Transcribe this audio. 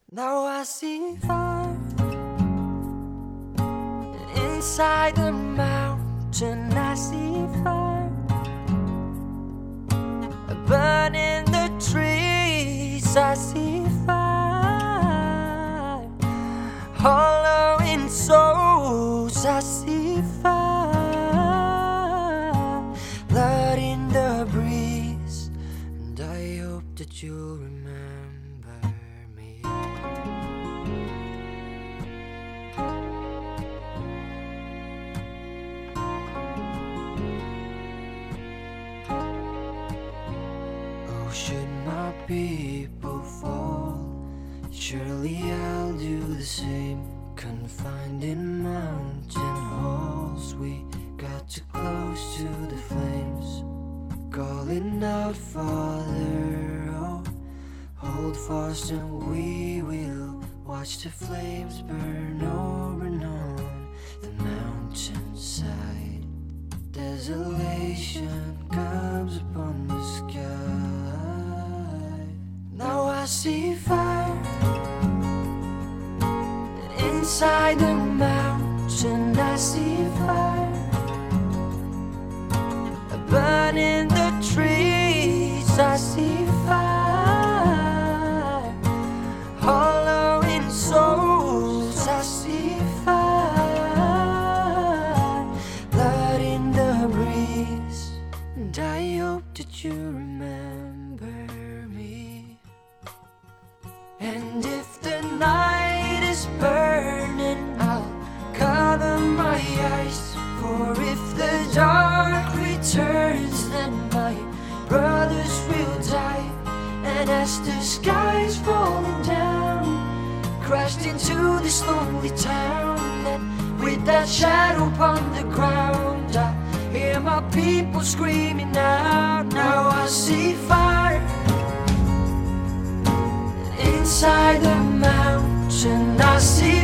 Now I see fire inside the mountain. I see fire burning the trees. I see fire hollowing souls. I see fire blood in the breeze, and I hope that you'll remember me. Oh, should my people fall, surely I'll do the same. Confined in mountain halls, we got too close to the flames, calling out, Father, oh, hold fast and we will watch the flames burn over and on the mountainside. Desolation comes upon the sky. Now I see fire inside the mountain. I see fire burning the trees. I see fire hollowing souls. I see fire blood in the breeze, and I hope that you remember me. And if the night is burning, I'll cover my eyes. For if the dark returns, then my brothers will die. And as the sky's falling down, crashed into this lonely town, and with that shadow upon the ground, I hear my people screaming out. Now I see fire inside the mountain. I see